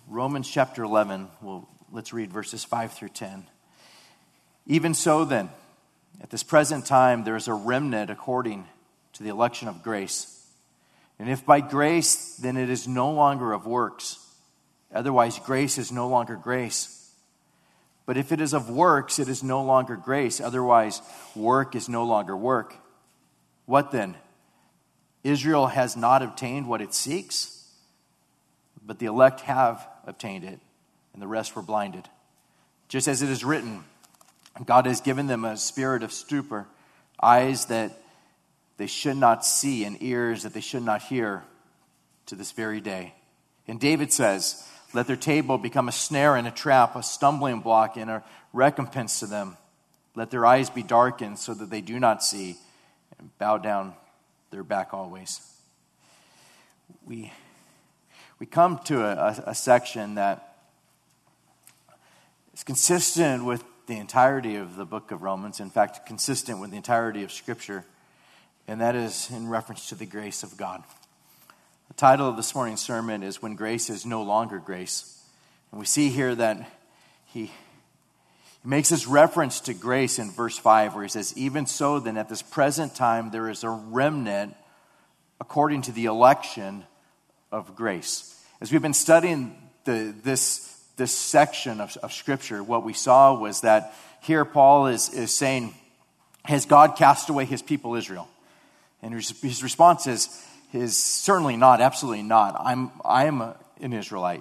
Romans chapter 11, let's read verses 5 through 10. Even so then, at this present time, there is a remnant according to the election of grace. And if by grace, then it is no longer of works. Otherwise, grace is no longer grace. But if it is of works, it is no longer grace. Otherwise, work is no longer work. What then? Israel has not obtained what it seeks, but the elect have obtained it, and the rest were blinded. Just as it is written, God has given them a spirit of stupor, eyes that they should not see, and ears that they should not hear, to this very day. And David says, let their table become a snare and a trap, a stumbling block and a recompense to them. Let their eyes be darkened so that they do not see, and bow down their back always. We come to a section that is consistent with the entirety of the book of Romans, in fact, consistent with the entirety of Scripture, and that is in reference to the grace of God. The title of this morning's sermon is When Grace is No Longer Grace. And we see here that he makes this reference to grace in verse 5, where he says, even so then at this present time there is a remnant according to the election of grace. As we've been studying this section of Scripture, what we saw was that here Paul is saying, has God cast away his people Israel? And his response is certainly not, absolutely not. I am an Israelite.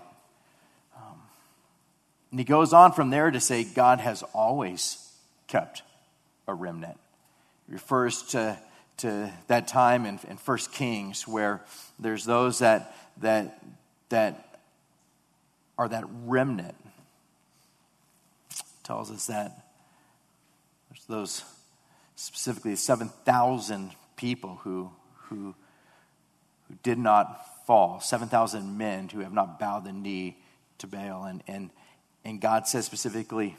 And he goes on from there to say God has always kept a remnant. He refers to that time in 1 Kings where there's those that are that remnant. It tells us that there's those specifically 7,000 people who did not fall, 7,000 men who have not bowed the knee to Baal. And God says specifically,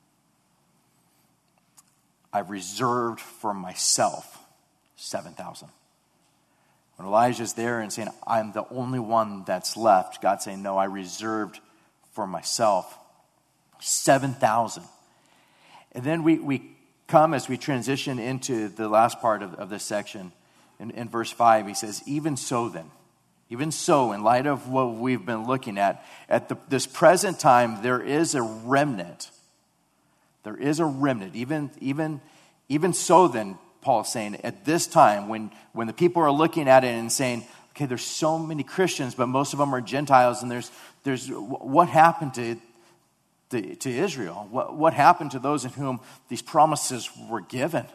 I've reserved for myself 7,000. When Elijah's there and saying, I'm the only one that's left, God's saying, no, I reserved for myself 7,000. And then we come as we transition into the last part of this section. In verse 5, he says, even so, in light of what we've been looking at this present time, there is a remnant. There is a remnant. Even so then, Paul's saying, at this time, when the people are looking at it and saying, okay, there's so many Christians, but most of them are Gentiles, and there's what happened to Israel? What happened to those in whom these promises were given?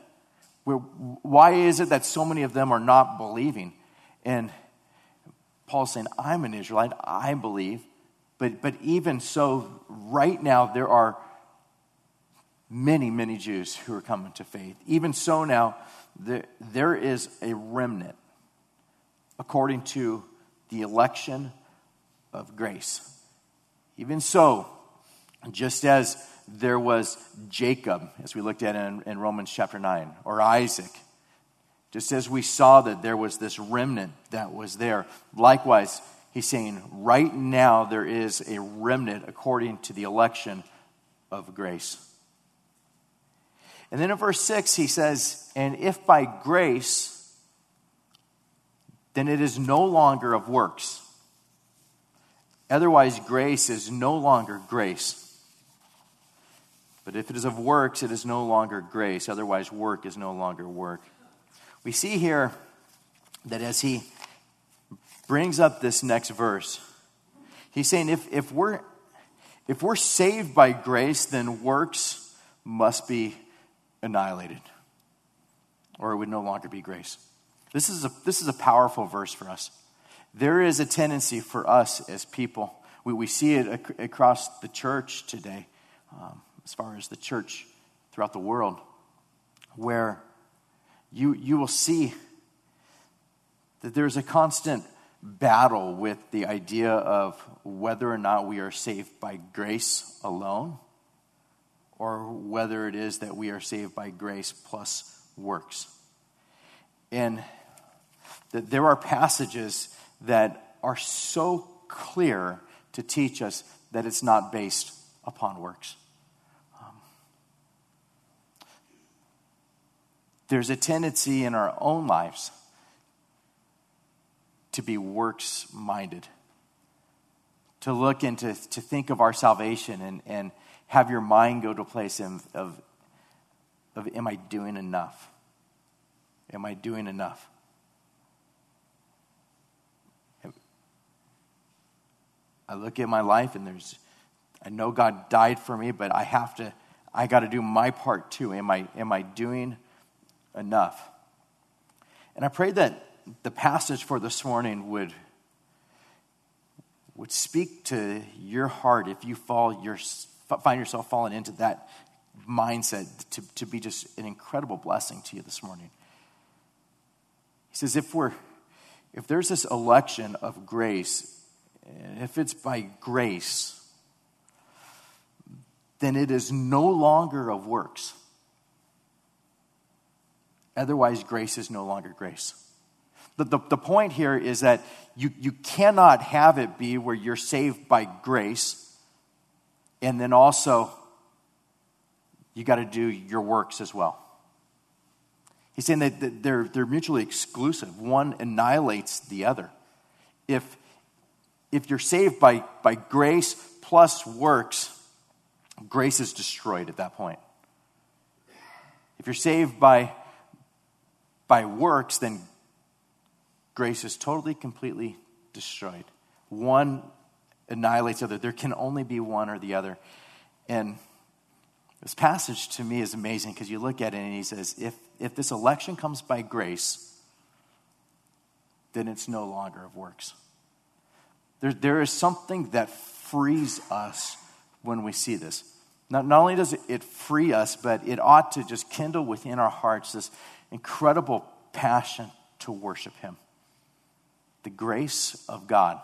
Why is it that so many of them are not believing? And Paul's saying, I'm an Israelite, I believe, but even so, right now, there are many, many Jews who are coming to faith. Even so now, there is a remnant according to the election of grace. Even so, just as there was Jacob, as we looked at in Romans chapter 9, or Isaac, just as we saw that there was this remnant that was there, likewise, he's saying right now there is a remnant according to the election of grace. And then in verse 6 he says, and if by grace, then it is no longer of works. Otherwise, grace is no longer grace. But if it is of works, it is no longer grace. Otherwise, work is no longer work. We see here that as he brings up this next verse, he's saying if we're saved by grace, then works must be annihilated, or it would no longer be grace. This is a powerful verse for us. There is a tendency for us as people, we see it across the church today, as far as the church throughout the world, where you will see that there's a constant battle with the idea of whether or not we are saved by grace alone, or whether it is that we are saved by grace plus works. And that there are passages that are so clear to teach us that it's not based upon works. There's a tendency in our own lives to be works-minded, to look and to think of our salvation and have your mind go to a place of am I doing enough? Am I doing enough? I look at my life and I know God died for me, but I got to do my part too. Am I doing enough? And I pray that the passage for this morning would speak to your heart if you find yourself falling into that mindset, to be just an incredible blessing to you this morning. He says if there's this election of grace, if it's by grace, then it is no longer of works. Otherwise, grace is no longer grace. The point here is that you cannot have it be where you're saved by grace and then also you got to do your works as well. He's saying that they're mutually exclusive. One annihilates the other. If you're saved by grace plus works, grace is destroyed at that point. If you're saved by works, then grace is totally, completely destroyed. One annihilates the other. There can only be one or the other. And this passage to me is amazing because you look at it and he says, if this election comes by grace, then it's no longer of works. There is something that frees us when we see this. Not only does it free us, but it ought to just kindle within our hearts this incredible passion to worship him. The grace of God.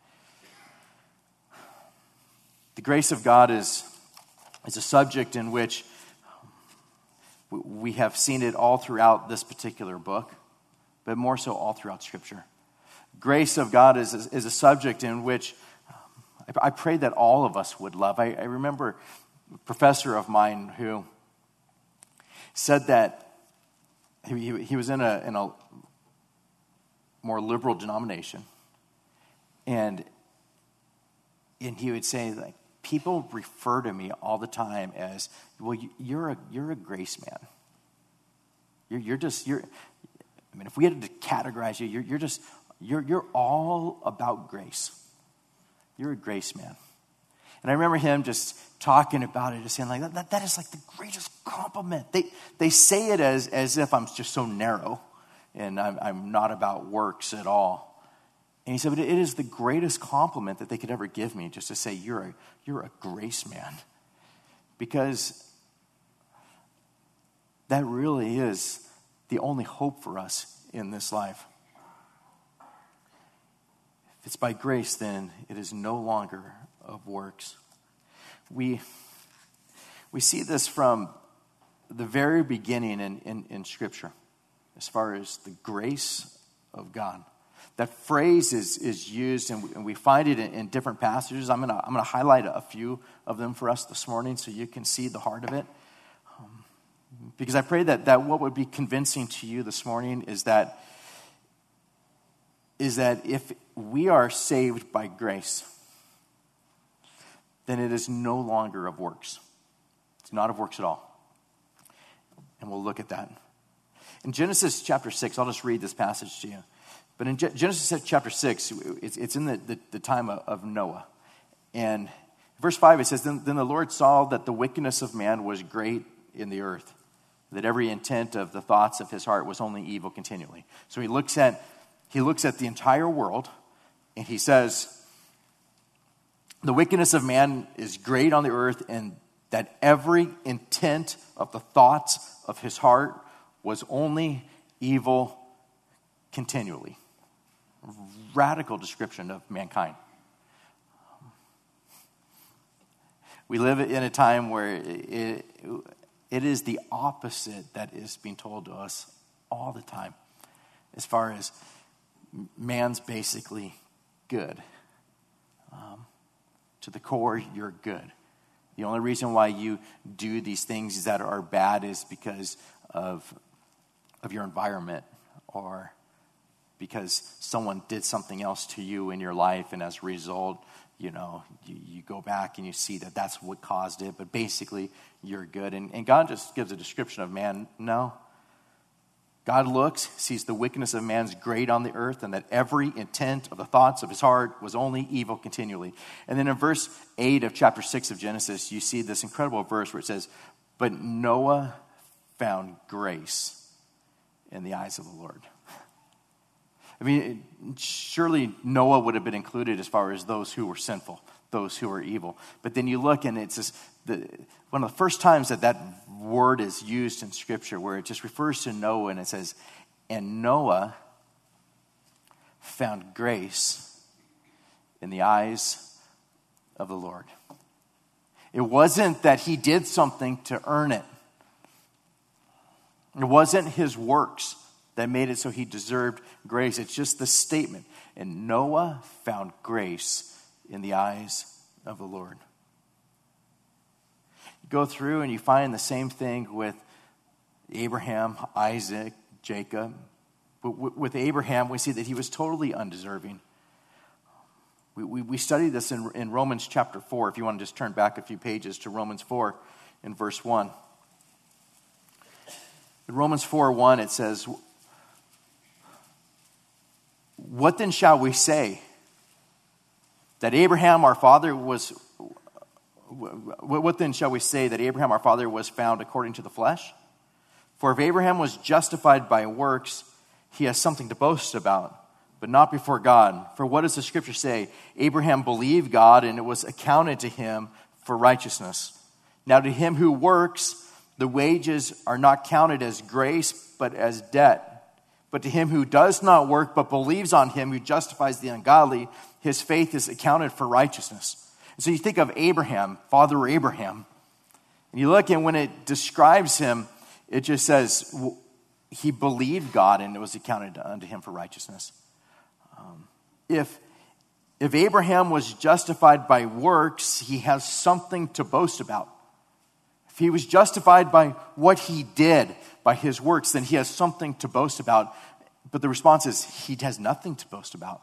The grace of God is a subject in which we have seen it all throughout this particular book, but more so all throughout Scripture. Grace of God is a subject in which I pray that all of us would love. I remember a professor of mine who said that he was in a more liberal denomination, and he would say, like, people refer to me all the time as, well, you're a grace man. I mean, if we had to categorize you, you're all about grace. You're a grace man. And I remember him just talking about it, just saying like that is like the greatest compliment. They say it as if I'm just so narrow and I'm not about works at all. And he said, but it is the greatest compliment that they could ever give me, just to say you're a grace man. Because that really is the only hope for us in this life. If it's by grace, then it is no longer of works. We see this from the very beginning in Scripture, as far as the grace of God. That phrase is used, and we find it in different passages. I'm gonna highlight a few of them for us this morning so you can see the heart of it. Because I pray that what would be convincing to you this morning is that if we are saved by grace, then it is no longer of works. It's not of works at all. And we'll look at that. In Genesis chapter 6, I'll just read this passage to you. But in Genesis chapter 6, it's in the time of Noah. And verse 5, it says, Then the Lord saw that the wickedness of man was great in the earth, that every intent of the thoughts of his heart was only evil continually. So he looks at the entire world, and he says, the wickedness of man is great on the earth, and that every intent of the thoughts of his heart was only evil continually. Radical description of mankind. We live in a time where it is the opposite that is being told to us all the time, as far as man's basically good. To the core, you're good. The only reason why you do these things that are bad is because of your environment, or because someone did something else to you in your life, and as a result, you go back and you see that that's what caused it, but basically you're good. And God just gives a description of man. No. God looks, sees the wickedness of man's great on the earth, and that every intent of the thoughts of his heart was only evil continually. And then in verse 8 of chapter 6 of Genesis, you see this incredible verse where it says, but Noah found grace in the eyes of the Lord. I mean, surely Noah would have been included as far as those who were sinful, those who were evil. But then you look, and it's just one of the first times that word is used in Scripture, where it just refers to Noah, and it says, and Noah found grace in the eyes of the Lord. It wasn't that he did something to earn it. It wasn't his works that made it so he deserved grace. It's just the statement. And Noah found grace in the eyes of the Lord. You go through and you find the same thing with Abraham, Isaac, Jacob. But with Abraham, we see that he was totally undeserving. We studied this in Romans chapter 4. If you want to just turn back a few pages to Romans 4 in verse 1. In Romans 4:1, it says, what then shall we say? That Abraham our father was, what then shall we say that Abraham our father was found according to the flesh? For if Abraham was justified by works, he has something to boast about, but not before God. For what does the scripture say? Abraham believed God, and it was accounted to him for righteousness. Now to him who works, the wages are not counted as grace, but as debt. But to him who does not work, but believes on him who justifies the ungodly, his faith is accounted for righteousness. And so you think of Abraham, Father Abraham, and you look, and when it describes him, it just says he believed God, and it was accounted unto him for righteousness. If Abraham was justified by works, he has something to boast about. If he was justified by what he did, by his works, then he has something to boast about. But the response is, he has nothing to boast about.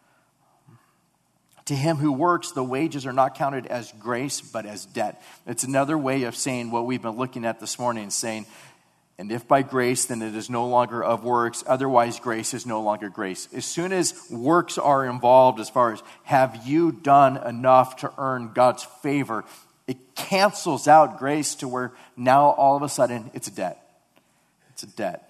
To him who works, the wages are not counted as grace, but as debt. It's another way of saying what we've been looking at this morning, saying, and if by grace, then it is no longer of works. Otherwise, grace is no longer grace. As soon as works are involved, as far as have you done enough to earn God's favor, it cancels out grace to where now all of a sudden it's a debt. It's a debt.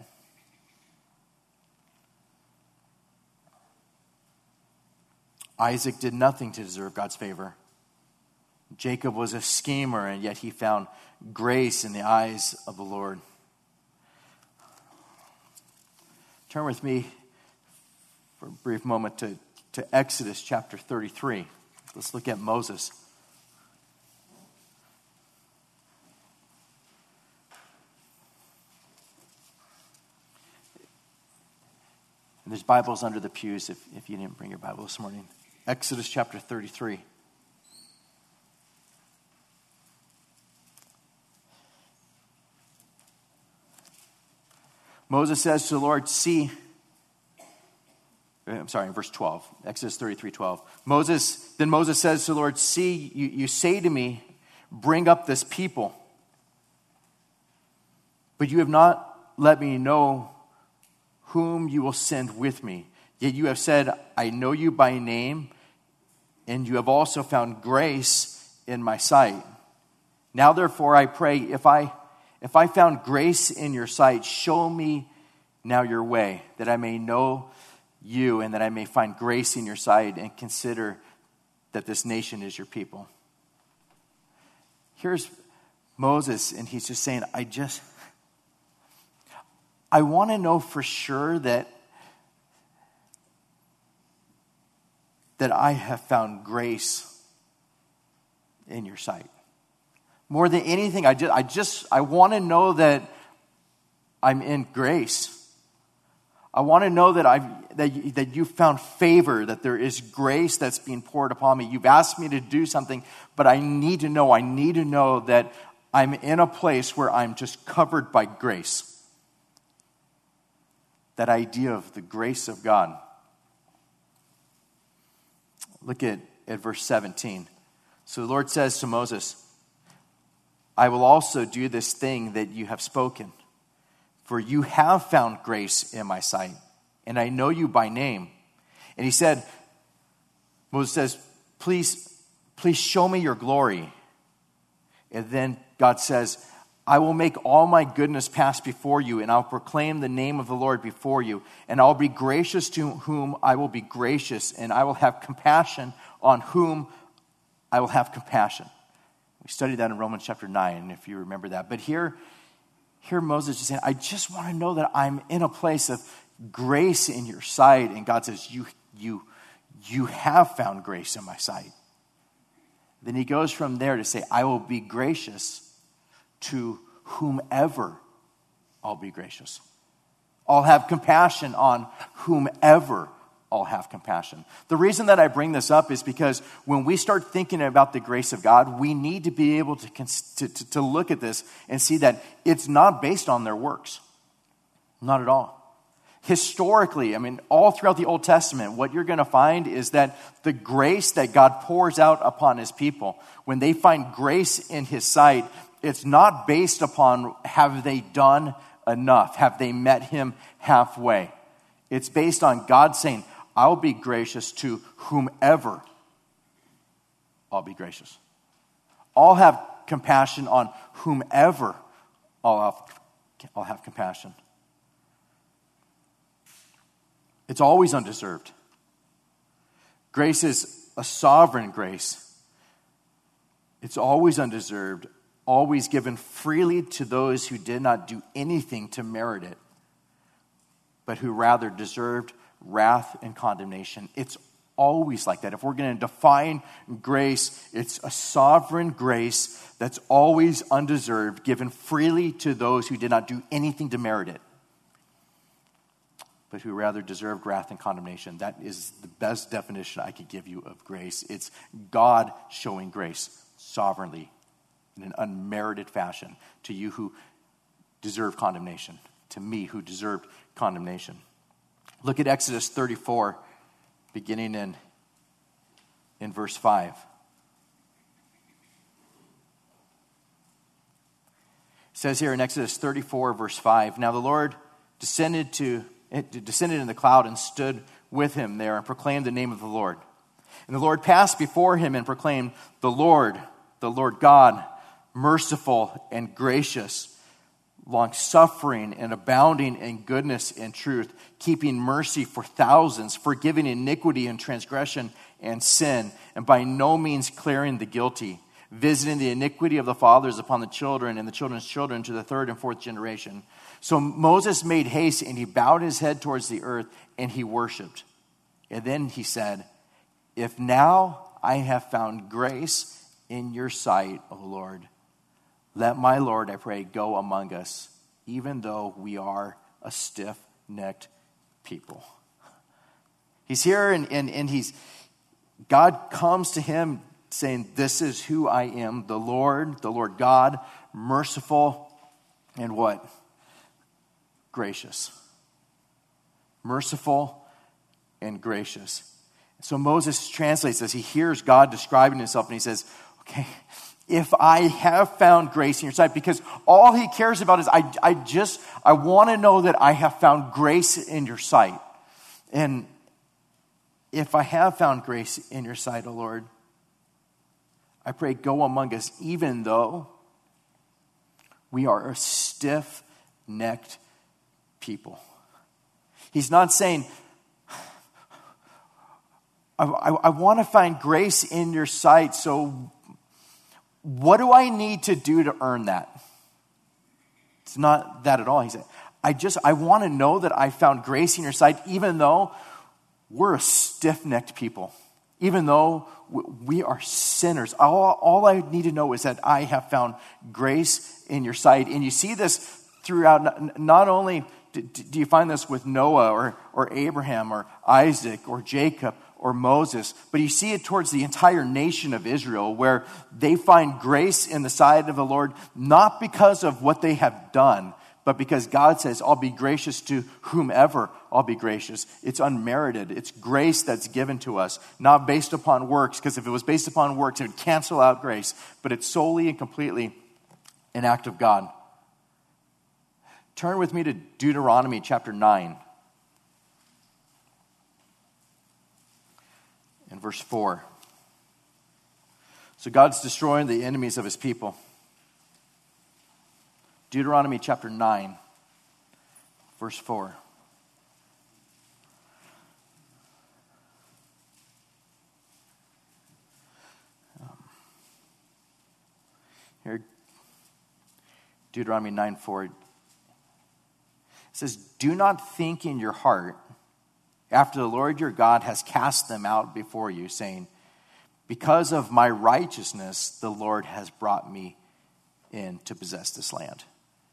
Isaac did nothing to deserve God's favor. Jacob was a schemer, and yet he found grace in the eyes of the Lord. Turn with me for a brief moment to Exodus chapter 33. Let's look at Moses. And there's Bibles under the pews if you didn't bring your Bible this morning. Exodus chapter 33. Moses says to the Lord, in verse 12. Exodus 33:12. Then Moses says to the Lord, see, you say to me, bring up this people. But you have not let me know whom you will send with me. Yet you have said, I know you by name, and you have also found grace in my sight. Now therefore I pray, if I found grace in your sight, show me now your way, that I may know you and that I may find grace in your sight and consider that this nation is your people. Here's Moses, and he's just saying, I want to know for sure that I have found grace in your sight. More than anything, I want to know that I'm in grace. I want to know that you found favor, that there is grace that's being poured upon me. You've asked me to do something, but I need to know that I'm in a place where I'm just covered by grace. That idea of the grace of God. Look at verse 17. So the Lord says to Moses, I will also do this thing that you have spoken. For you have found grace in my sight, and I know you by name. And he said, Moses says, please show me your glory. And then God says, I will make all my goodness pass before you, and I'll proclaim the name of the Lord before you. And I'll be gracious to whom I will be gracious, and I will have compassion on whom I will have compassion. We studied that in Romans chapter 9, if you remember that. But here Moses is saying, I just want to know that I'm in a place of grace in your sight. And God says, you have found grace in my sight. Then he goes from there to say, I will be gracious to whomever I'll be gracious. I'll have compassion on whomever I'll have compassion. The reason that I bring this up is because when we start thinking about the grace of God, we need to be able to look at this and see that it's not based on their works. Not at all. Historically, all throughout the Old Testament, what you're going to find is that the grace that God pours out upon his people, when they find grace in his sight, it's not based upon have they done enough, have they met him halfway. It's based on God saying, I'll be gracious to whomever I'll be gracious. I'll have compassion on whomever I'll have compassion. It's always undeserved. Grace is a sovereign grace. It's always undeserved, always given freely to those who did not do anything to merit it, but who rather deserved wrath and condemnation. It's always like that. If we're going to define grace, it's a sovereign grace that's always undeserved, given freely to those who did not do anything to merit it, but who rather deserved wrath and condemnation. That is the best definition I could give you of grace. It's God showing grace sovereignly in an unmerited fashion to you who deserve condemnation, to me who deserved condemnation. Look at Exodus 34, beginning in verse 5. It says here in Exodus 34, verse 5, Now the Lord descended in the cloud and stood with him there and proclaimed the name of the Lord. And the Lord passed before him and proclaimed, the Lord God, merciful and gracious, long-suffering and abounding in goodness and truth, keeping mercy for thousands, forgiving iniquity and transgression and sin, and by no means clearing the guilty, visiting the iniquity of the fathers upon the children and the children's children to the third and fourth generation. So Moses made haste, and he bowed his head towards the earth, and he worshipped. And then he said, If now I have found grace in your sight, O Lord, let my Lord, I pray, go among us, even though we are a stiff-necked people. He's here, and God comes to him saying, this is who I am, the Lord God, merciful, and what? Gracious. Merciful and gracious. So Moses translates this. He hears God describing himself, and he says, okay, if I have found grace in your sight, because all he cares about is, I want to know that I have found grace in your sight. And if I have found grace in your sight, O Lord, I pray, go among us, even though we are a stiff-necked people. He's not saying, I want to find grace in your sight, so what do I need to do to earn that? It's not that at all. He said, I want to know that I found grace in your sight, even though we're a stiff-necked people. Even though we are sinners. All I need to know is that I have found grace in your sight. And you see this throughout, not only Do you find this with Noah or Abraham or Isaac or Jacob or Moses? But you see it towards the entire nation of Israel, where they find grace in the sight of the Lord, not because of what they have done, but because God says, I'll be gracious to whomever I'll be gracious. It's unmerited. It's grace that's given to us, not based upon works, because if it was based upon works, it would cancel out grace. But it's solely and completely an act of God. Turn with me to Deuteronomy chapter 9 and verse 4. So God's destroying the enemies of his people. Deuteronomy chapter 9, verse 4. Here, Deuteronomy 9:4. It says, do not think in your heart, after the Lord your God has cast them out before you, saying, because of my righteousness, the Lord has brought me in to possess this land.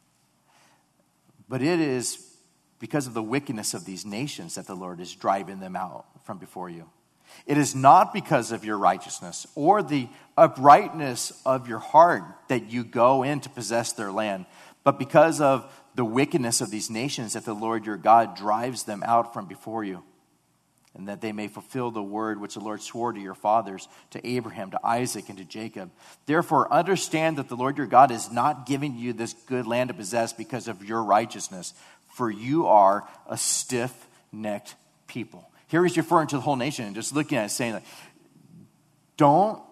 But it is because of the wickedness of these nations that the Lord is driving them out from before you. It is not because of your righteousness or the uprightness of your heart that you go in to possess their land, but because of the wickedness of these nations that the Lord your God drives them out from before you, and that they may fulfill the word which the Lord swore to your fathers, to Abraham, to Isaac, and to Jacob. Therefore, understand that the Lord your God is not giving you this good land to possess because of your righteousness, for you are a stiff-necked people. Here he's referring to the whole nation and just looking at it, saying, like, don't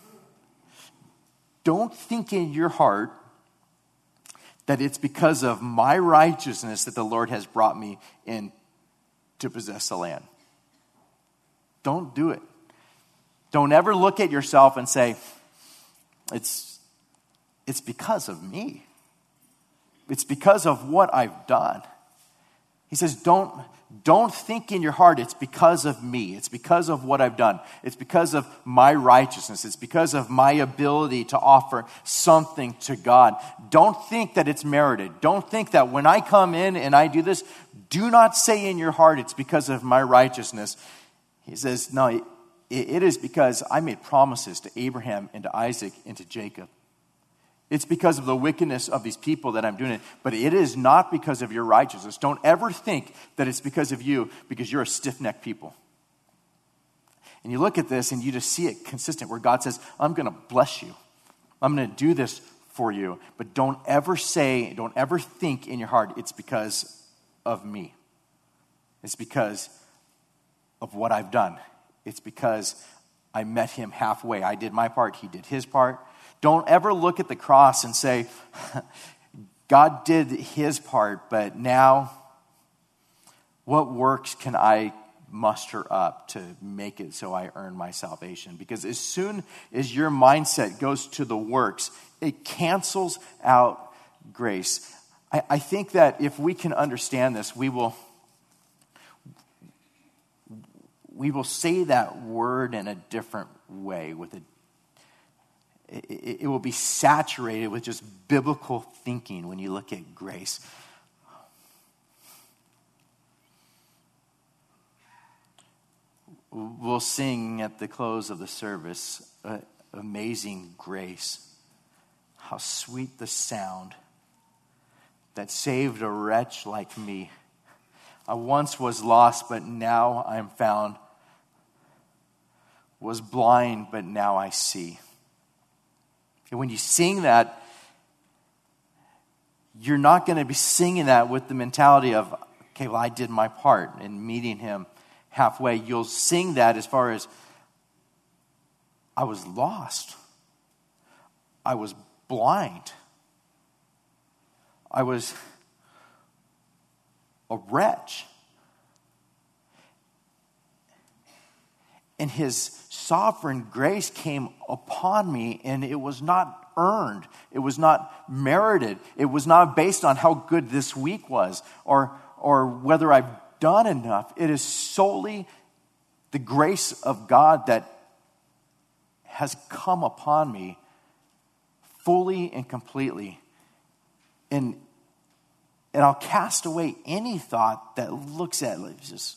think in your heart that it's because of my righteousness that the Lord has brought me in to possess the land. Don't do it. Don't ever look at yourself and say, it's because of me. It's because of what I've done. He says, don't think in your heart it's because of me. It's because of what I've done. It's because of my righteousness. It's because of my ability to offer something to God. Don't think that it's merited. Don't think that when I come in and I do this, do not say in your heart it's because of my righteousness. He says, no, it is because I made promises to Abraham and to Isaac and to Jacob. It's because of the wickedness of these people that I'm doing it. But it is not because of your righteousness. Don't ever think that it's because of you, because you're a stiff-necked people. And you look at this and you just see it consistent where God says, I'm going to bless you. I'm going to do this for you. But don't ever think in your heart, it's because of me. It's because of what I've done. It's because I met him halfway. I did my part, he did his part. Don't ever look at the cross and say, God did his part, but now what works can I muster up to make it so I earn my salvation? Because as soon as your mindset goes to the works, it cancels out grace. I think that if we can understand this, we will say that word in a different way. It will be saturated with just biblical thinking when you look at grace. We'll sing at the close of the service, Amazing Grace. How sweet the sound that saved a wretch like me. I once was lost, but now I am found. Was blind, but now I see. And when you sing that, you're not going to be singing that with the mentality of, okay, well, I did my part in meeting him halfway. You'll sing that as far as, I was lost. I was blind. I was a wretch. And his sovereign grace came upon me, and it was not earned. It was not merited. It was not based on how good this week was or whether I've done enough. It is solely the grace of God that has come upon me fully and completely. And And I'll cast away any thought that looks at it just,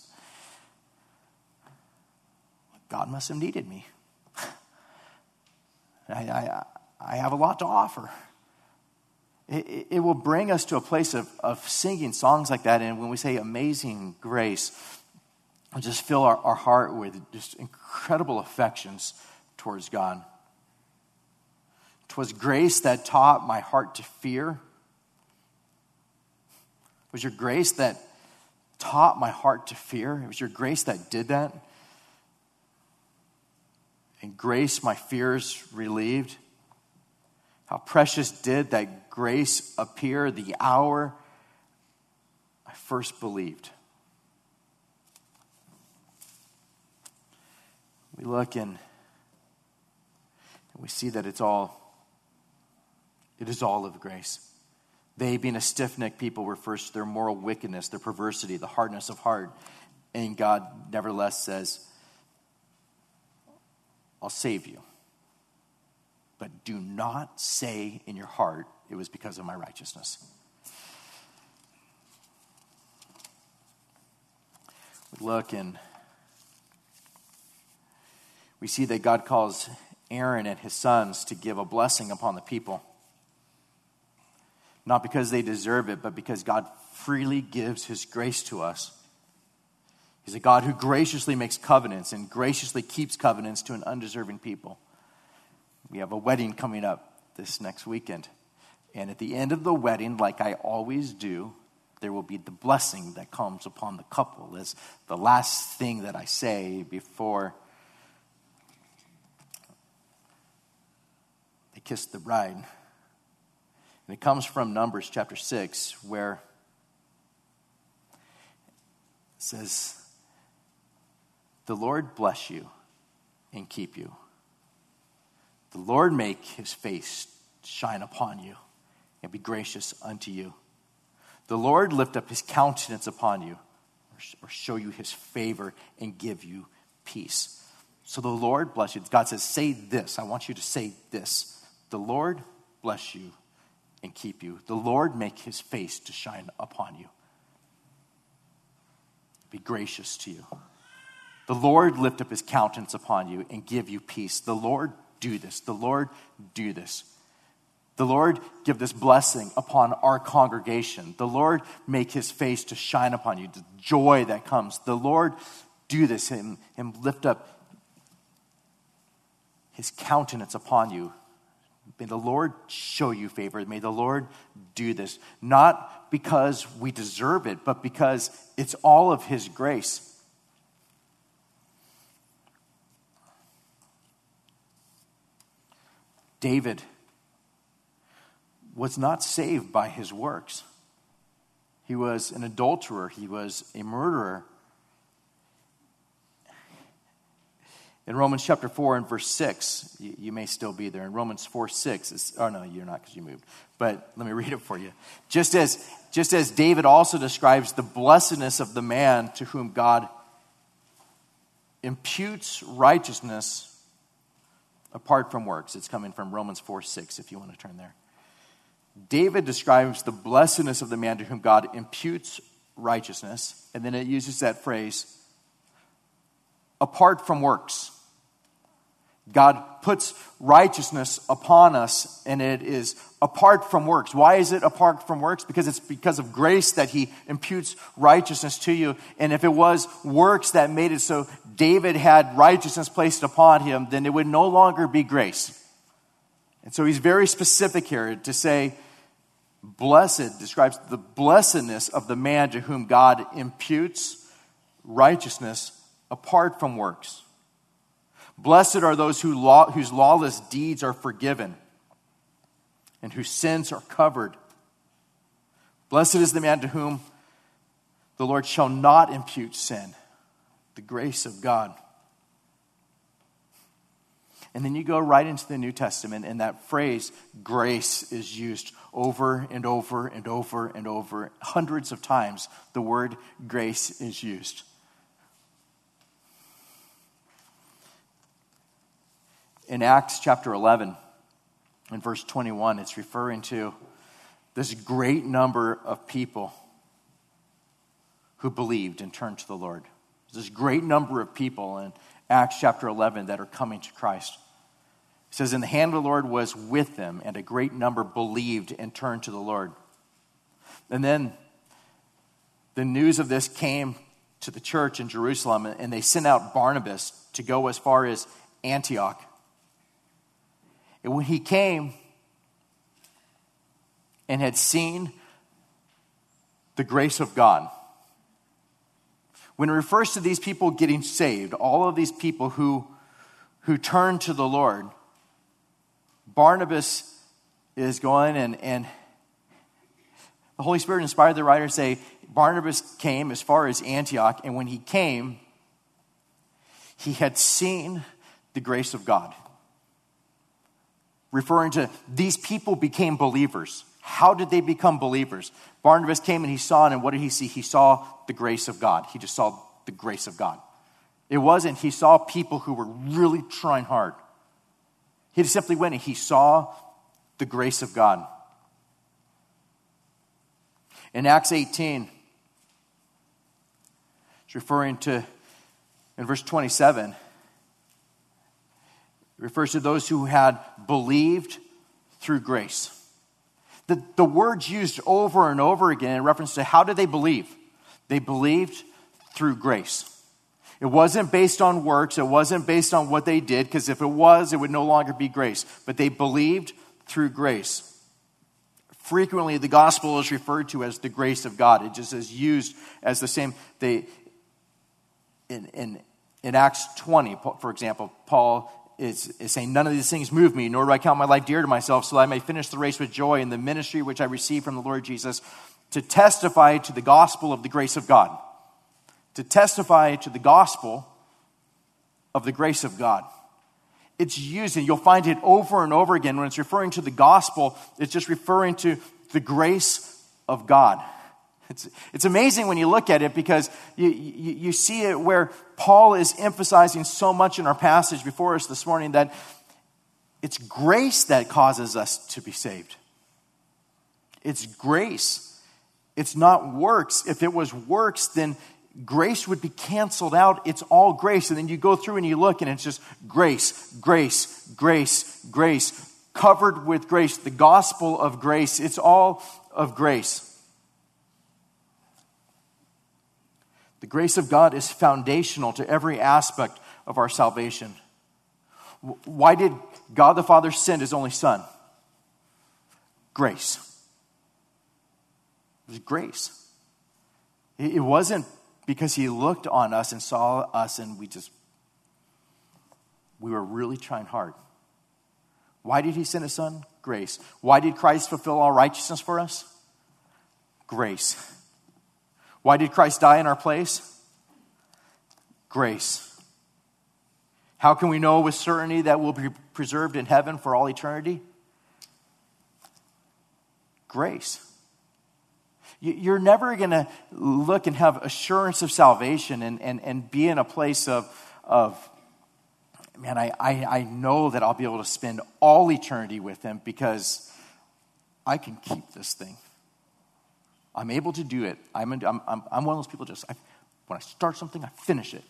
God must have needed me. I have a lot to offer. It will bring us to a place of singing songs like that. And when we say amazing grace, we'll just fill our heart with just incredible affections towards God. 'Twas grace that taught my heart to fear. It was your grace that taught my heart to fear. It was your grace that did that. And grace my fears relieved. How precious did that grace appear the hour I first believed. We look and we see that it is all of grace. They, being a stiff-necked people, refers to their moral wickedness, their perversity, the hardness of heart. And God nevertheless says, I'll save you. But do not say in your heart, it was because of my righteousness. We look and we see that God calls Aaron and his sons to give a blessing upon the people. Not because they deserve it, but because God freely gives his grace to us. He's a God who graciously makes covenants and graciously keeps covenants to an undeserving people. We have a wedding coming up this next weekend. And at the end of the wedding, like I always do, there will be the blessing that comes upon the couple as the last thing that I say before they kiss the bride. And it comes from Numbers chapter 6, where it says, the Lord bless you and keep you. The Lord make his face shine upon you and be gracious unto you. The Lord lift up his countenance upon you or show you his favor and give you peace. So the Lord bless you. God says, say this. I want you to say this. The Lord bless you and keep you. The Lord make his face to shine upon you. Be gracious to you. The Lord lift up his countenance upon you and give you peace. The Lord do this. The Lord do this. The Lord give this blessing upon our congregation. The Lord make his face to shine upon you. The joy that comes. The Lord do this and lift up his countenance upon you. May the Lord show you favor. May the Lord do this. Not because we deserve it, but because it's all of his grace. David was not saved by his works. He was an adulterer. He was a murderer. In Romans chapter 4 and verse 6, you may still be there. In Romans 4:6, oh no, you're not because you moved. But let me read it for you. Just as David also describes the blessedness of the man to whom God imputes righteousness apart from works. It's coming from Romans 4:6 if you want to turn there. David describes the blessedness of the man to whom God imputes righteousness, and then it uses that phrase, apart from works. God puts righteousness upon us, and it is apart from works. Why is it apart from works? Because it's because of grace that he imputes righteousness to you. And if it was works that made it so David had righteousness placed upon him, then it would no longer be grace. And so he's very specific here to say, blessed describes the blessedness of the man to whom God imputes righteousness apart from works. Blessed are those whose lawless deeds are forgiven and whose sins are covered. Blessed is the man to whom the Lord shall not impute sin. The grace of God. And then you go right into the New Testament, and that phrase, grace, is used over and over and over and over. Hundreds of times the word grace is used. In Acts chapter 11, in verse 21, it's referring to this great number of people who believed and turned to the Lord. There's this great number of people in Acts chapter 11 that are coming to Christ. It says, and the hand of the Lord was with them, and a great number believed and turned to the Lord. And then the news of this came to the church in Jerusalem, and they sent out Barnabas to go as far as Antioch. And when he came and had seen the grace of God, when it refers to these people getting saved, all of these people who turned to the Lord, Barnabas is going and the Holy Spirit inspired the writer to say, Barnabas came as far as Antioch, and when he came, he had seen the grace of God. Referring to these people became believers. How did they become believers? Barnabas came and he saw it, and what did he see? He saw the grace of God. He just saw the grace of God. It wasn't, he saw people who were really trying hard. He just simply went and he saw the grace of God. In Acts 18, it's referring to, in verse 27, it refers to those who had believed through grace. The word's used over and over again in reference to how did they believe? They believed through grace. It wasn't based on works. It wasn't based on what they did, because if it was, it would no longer be grace. But they believed through grace. Frequently, the gospel is referred to as the grace of God. It just is used as the same. In Acts 20, for example, Paul is saying, none of these things move me, nor do I count my life dear to myself, so that I may finish the race with joy in the ministry which I received from the Lord Jesus, to testify to the gospel of the grace of God. To testify to the gospel of the grace of God. It's used, and you'll find it over and over again. When it's referring to the gospel, it's just referring to the grace of God. It's amazing when you look at it, because you see it where Paul is emphasizing so much in our passage before us this morning that it's grace that causes us to be saved. It's grace. It's not works. If it was works, then grace would be canceled out. It's all grace. And then you go through and you look and it's just grace, grace, grace, grace, covered with grace. The gospel of grace. It's all of grace. The grace of God is foundational to every aspect of our salvation. Why did God the Father send his only Son? Grace. It was grace. It wasn't because he looked on us and saw us and we were really trying hard. Why did he send his Son? Grace. Why did Christ fulfill all righteousness for us? Grace. Why did Christ die in our place? Grace. How can we know with certainty that we'll be preserved in heaven for all eternity? Grace. You're never going to look and have assurance of salvation and be in a place of man, I know that I'll be able to spend all eternity with him because I can keep this thing. I'm able to do it. I'm one of those people when I start something, I finish it.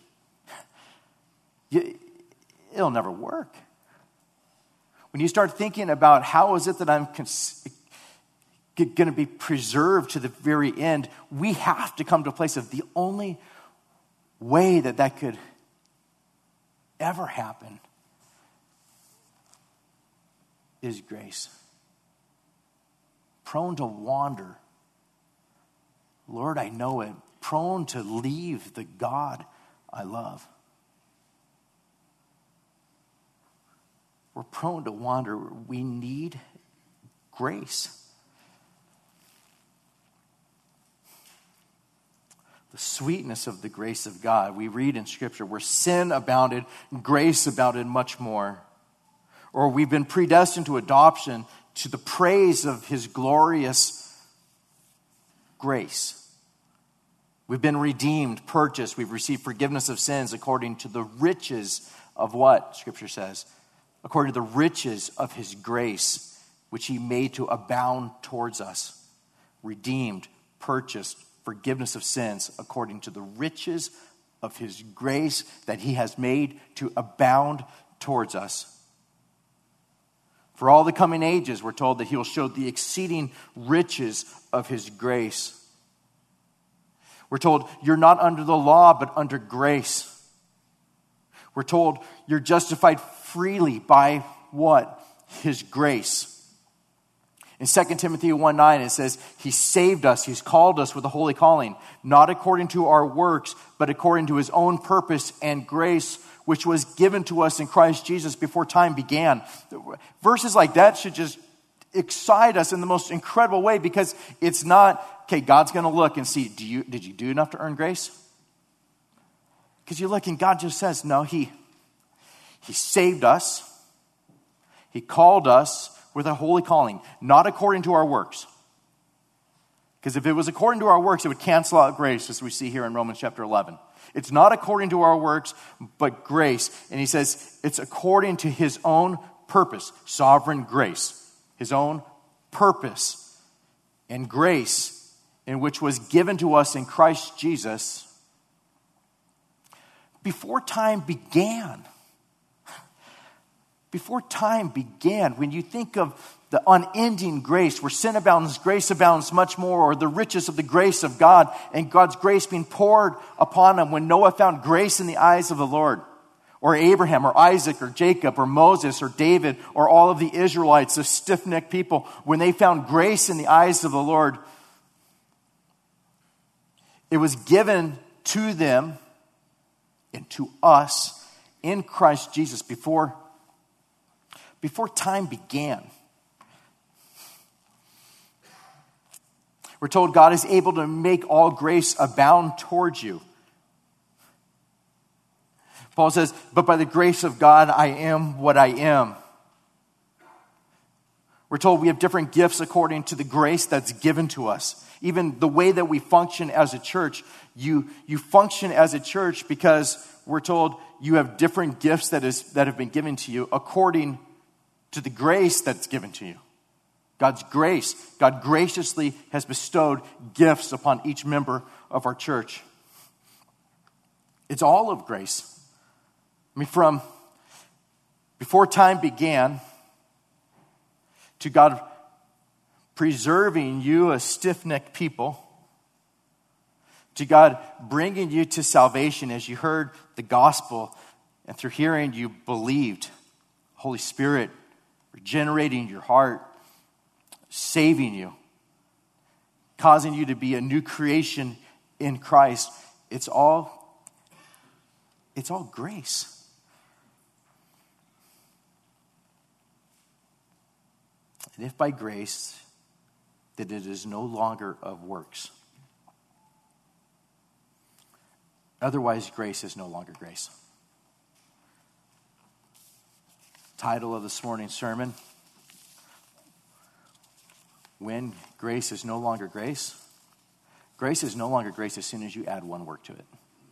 It'll never work. When you start thinking about how is it that I'm going to be preserved to the very end, we have to come to a place of the only way that could ever happen is grace. Prone to wander. Lord, I know it. Prone to leave the God I love. We're prone to wander. We need grace. The sweetness of the grace of God. We read in Scripture where sin abounded, grace abounded much more. Or we've been predestined to adoption to the praise of his glorious grace. We've been redeemed, purchased. We've received forgiveness of sins according to the riches of what? Scripture says. According to the riches of his grace which he made to abound towards us, redeemed, purchased, forgiveness of sins according to the riches of his grace that he has made to abound towards us. For all the coming ages, we're told that he will show the exceeding riches of his grace. We're told you're not under the law, but under grace. We're told you're justified freely by what? His grace. In 2 Timothy 1:9, it says, he saved us, he's called us with a holy calling, not according to our works, but according to his own purpose and grace, which was given to us in Christ Jesus before time began. Verses like that should just excite us in the most incredible way, because it's not, okay, God's going to look and see, did you do enough to earn grace? Because you look and God just says, no, he saved us. He called us with a holy calling, not according to our works. Because if it was according to our works, it would cancel out grace, as we see here in Romans chapter 11. It's not according to our works, but grace. And he says it's according to his own purpose, sovereign grace. His own purpose and grace, in which was given to us in Christ Jesus before time began. Before time began, when you think of the unending grace, where sin abounds, grace abounds much more, or the riches of the grace of God and God's grace being poured upon him when Noah found grace in the eyes of the Lord, or Abraham, or Isaac, or Jacob, or Moses, or David, or all of the Israelites, the stiff-necked people, when they found grace in the eyes of the Lord, it was given to them and to us in Christ Jesus before time began. We're told God is able to make all grace abound towards you. Paul says, but by the grace of God, I am what I am. We're told we have different gifts according to the grace that's given to us. Even the way that we function as a church, you function as a church because we're told you have different gifts that have been given to you according to the grace that's given to you. God's grace. God graciously has bestowed gifts upon each member of our church. It's all of grace. I mean, from before time began to God preserving you, a stiff-necked people, to God bringing you to salvation as you heard the gospel, and through hearing you believed. Holy Spirit regenerating your heart, saving you, causing you to be a new creation in Christ. It's all grace. And if by grace, that it is no longer of works. Otherwise, grace is no longer grace. Title of this morning's sermon, when grace is no longer grace. Grace is no longer grace as soon as you add one work to it.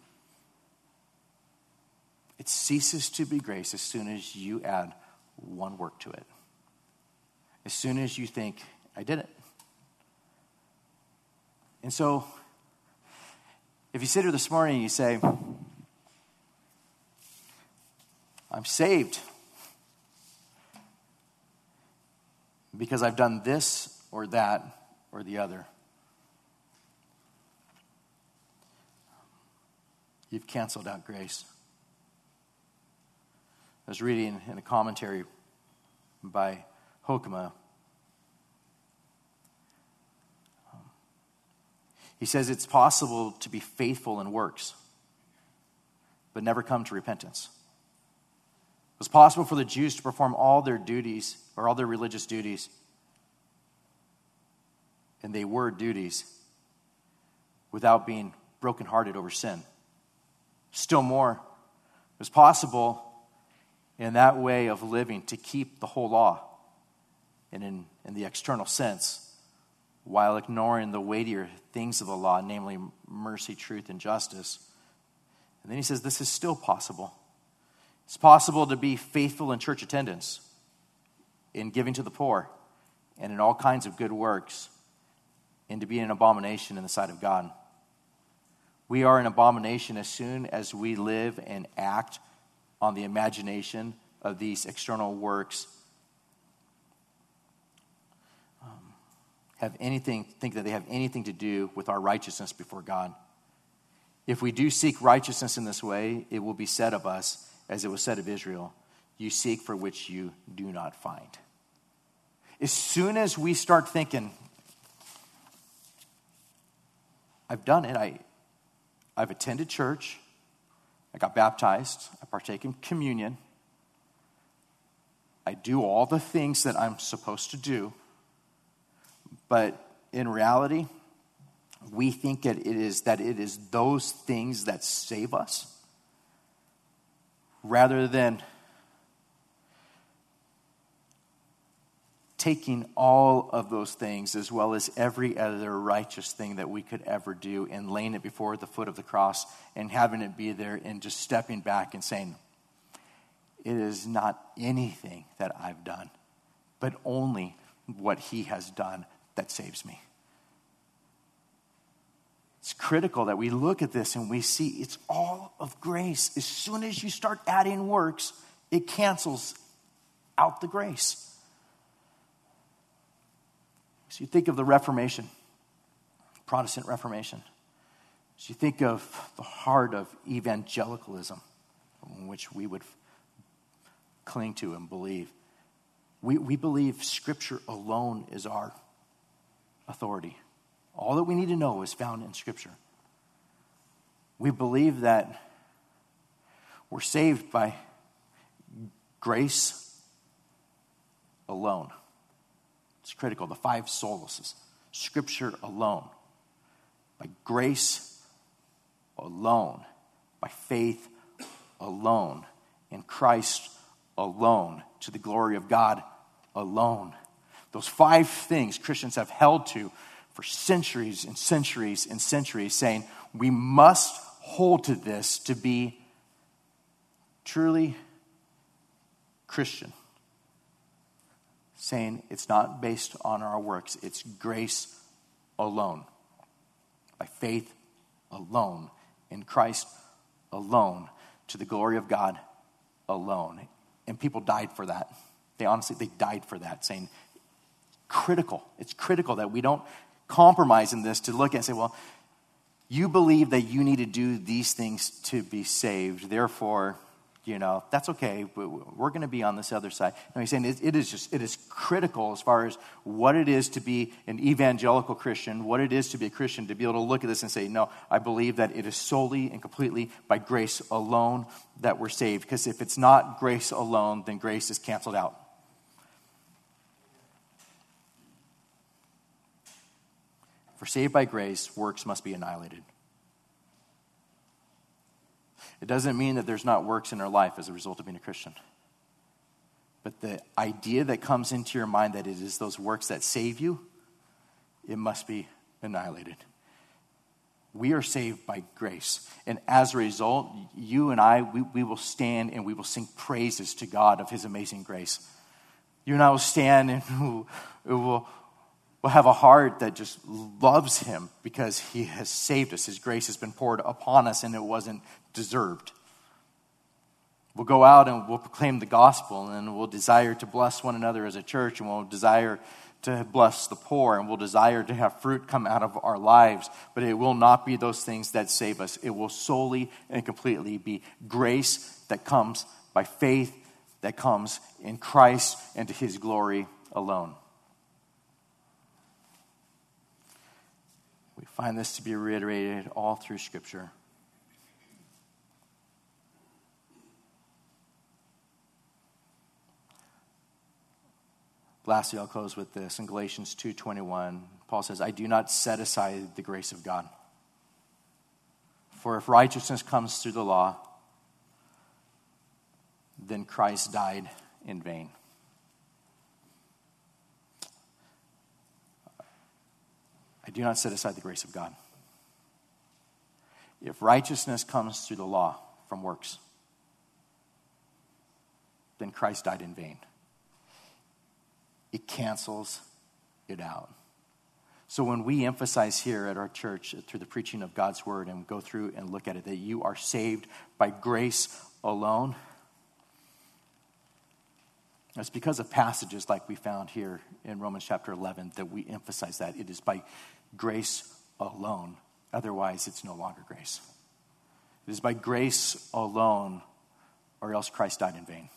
It ceases to be grace as soon as you add one work to it. As soon as you think, I did it. And so, if you sit here this morning and you say, I'm saved because I've done this or that or the other, you've canceled out grace. I was reading in a commentary by Hokema. He says it's possible to be faithful in works, but never come to repentance. It was possible for the Jews to perform all their duties, or all their religious duties, and they were duties, without being brokenhearted over sin. Still more, it was possible in that way of living to keep the whole law, and in the external sense, while ignoring the weightier things of the law, namely mercy, truth, and justice. And then he says this is still possible. It's possible to be faithful in church attendance, in giving to the poor, and in all kinds of good works, and to be an abomination in the sight of God. We are an abomination as soon as we live and act on the imagination of these external works, think that they have anything to do with our righteousness before God. If we do seek righteousness in this way, it will be said of us, as it was said of Israel, you seek for which you do not find. As soon as we start thinking, I've done it, I've attended church, I got baptized, I partake in communion, I do all the things that I'm supposed to do, but in reality, we think that it is those things that save us, rather than taking all of those things as well as every other righteous thing that we could ever do and laying it before the foot of the cross and having it be there and just stepping back and saying, it is not anything that I've done, but only what he has done that saves me. It's critical that we look at this and we see it's all of grace. As soon as you start adding works, it cancels out the grace. So you think of the Reformation, Protestant Reformation. So you think of the heart of evangelicalism, which we would cling to and believe. We believe Scripture alone is our authority. All that we need to know is found in Scripture. We believe that we're saved by grace alone. It's critical. The 5 solaces. Scripture alone. By grace alone. By faith alone. In Christ alone. To the glory of God alone. Those 5 things Christians have held to for centuries and centuries and centuries, saying we must hold to this to be truly Christian. Saying it's not based on our works, it's grace alone. By faith alone. In Christ alone. To the glory of God alone. And people died for that. They died for that, saying it's critical that we don't compromise in this to look and say, well, you believe that you need to do these things to be saved. Therefore, that's okay. We're going to be on this other side. No, he's saying it is critical as far as what it is to be an evangelical Christian, what it is to be a Christian, to be able to look at this and say, no, I believe that it is solely and completely by grace alone that we're saved. Because if it's not grace alone, then grace is canceled out. For saved by grace, works must be annihilated. It doesn't mean that there's not works in our life as a result of being a Christian. But the idea that comes into your mind that it is those works that save you, it must be annihilated. We are saved by grace. And as a result, you and I, we will stand and we will sing praises to God of his amazing grace. You and I will stand and we'll have a heart that just loves him because he has saved us. His grace has been poured upon us and it wasn't deserved. We'll go out and we'll proclaim the gospel and we'll desire to bless one another as a church and we'll desire to bless the poor and we'll desire to have fruit come out of our lives. But it will not be those things that save us. It will solely and completely be grace that comes by faith, that comes in Christ and to his glory alone. We find this to be reiterated all through Scripture. Lastly, I'll close with this. In Galatians 2:21, Paul says, I do not set aside the grace of God. For if righteousness comes through the law, then Christ died in vain. I do not set aside the grace of God. If righteousness comes through the law from works, then Christ died in vain. It cancels it out. So when we emphasize here at our church through the preaching of God's word and go through and look at it that you are saved by grace alone, it's because of passages like we found here in Romans chapter 11 that we emphasize that it is by grace alone. Otherwise, it's no longer grace. It is by grace alone, or else Christ died in vain.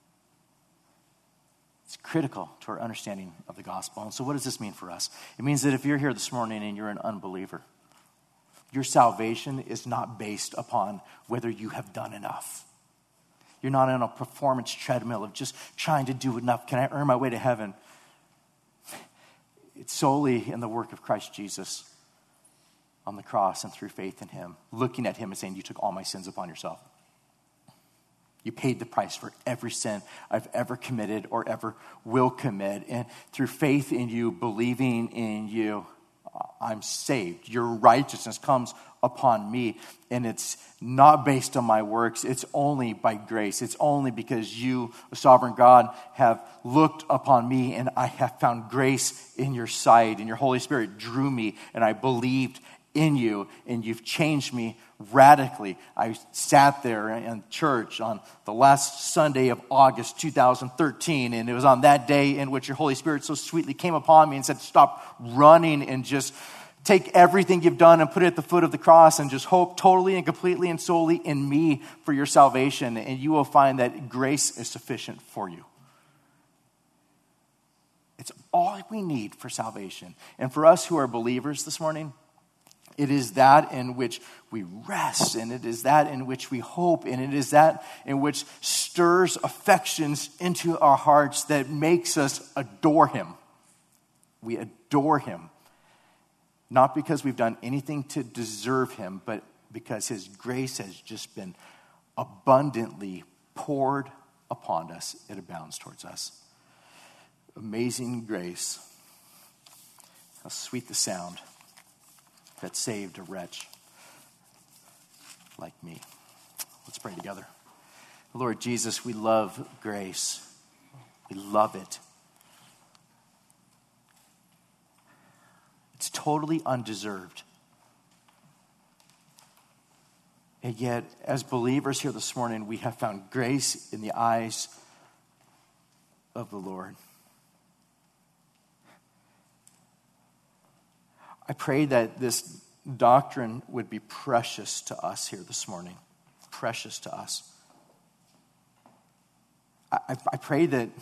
It's critical to our understanding of the gospel. And so what does this mean for us? It means that if you're here this morning and you're an unbeliever, your salvation is not based upon whether you have done enough. You're not on a performance treadmill of just trying to do enough. Can I earn my way to heaven? It's solely in the work of Christ Jesus on the cross and through faith in him, looking at him and saying, you took all my sins upon yourself. You paid the price for every sin I've ever committed or ever will commit. And through faith in you, believing in you, I'm saved. Your righteousness comes upon me. And it's not based on my works. It's only by grace. It's only because you, the sovereign God, have looked upon me and I have found grace in your sight. And your Holy Spirit drew me and I believed in you, and you've changed me radically. I sat there in church on the last Sunday of August 2013, and it was on that day in which your Holy Spirit so sweetly came upon me and said, stop running and just take everything you've done and put it at the foot of the cross and just hope totally and completely and solely in me for your salvation, and you will find that grace is sufficient for you. It's all we need for salvation. And for us who are believers this morning, it is that in which we rest, and it is that in which we hope, and it is that in which stirs affections into our hearts that makes us adore him. We adore him, not because we've done anything to deserve him, but because his grace has just been abundantly poured upon us. It abounds towards us. Amazing grace. How sweet the sound that saved a wretch like me. Let's pray together. Lord Jesus, we love grace. We love it. It's totally undeserved. And yet, as believers here this morning, we have found grace in the eyes of the Lord. I pray that this doctrine would be precious to us here this morning. Precious to us. I pray that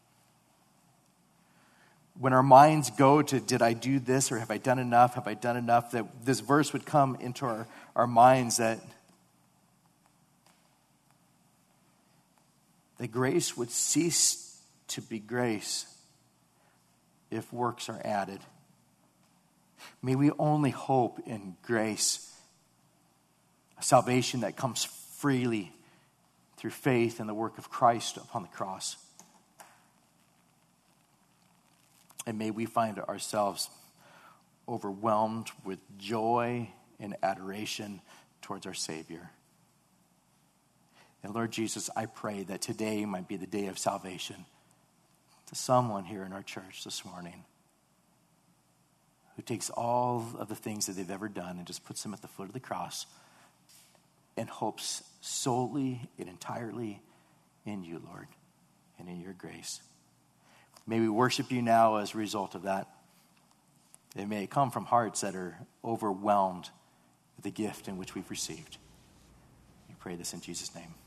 when our minds go to, did I do this or have I done enough? Have I done enough? That this verse would come into our minds that the grace would cease to be grace if works are added. May we only hope in grace, a salvation that comes freely through faith in the work of Christ upon the cross. And may we find ourselves overwhelmed with joy and adoration towards our Savior. And Lord Jesus, I pray that today might be the day of salvation to someone here in our church this morning who takes all of the things that they've ever done and just puts them at the foot of the cross and hopes solely and entirely in you, Lord, and in your grace. May we worship you now as a result of that. And may it come from hearts that are overwhelmed with the gift in which we've received. We pray this in Jesus' name.